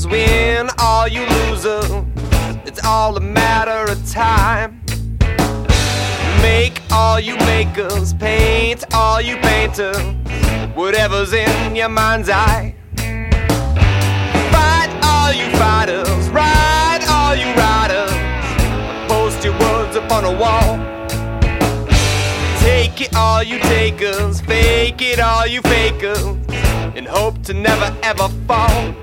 winners win, all you losers, it's all a matter of time. Make all you makers, paint all you painters, whatever's in your mind's eye. Fight all you fighters, ride all you riders, post your words upon a wall. Take it all you takers, fake it all you fakers, and hope to never ever fall.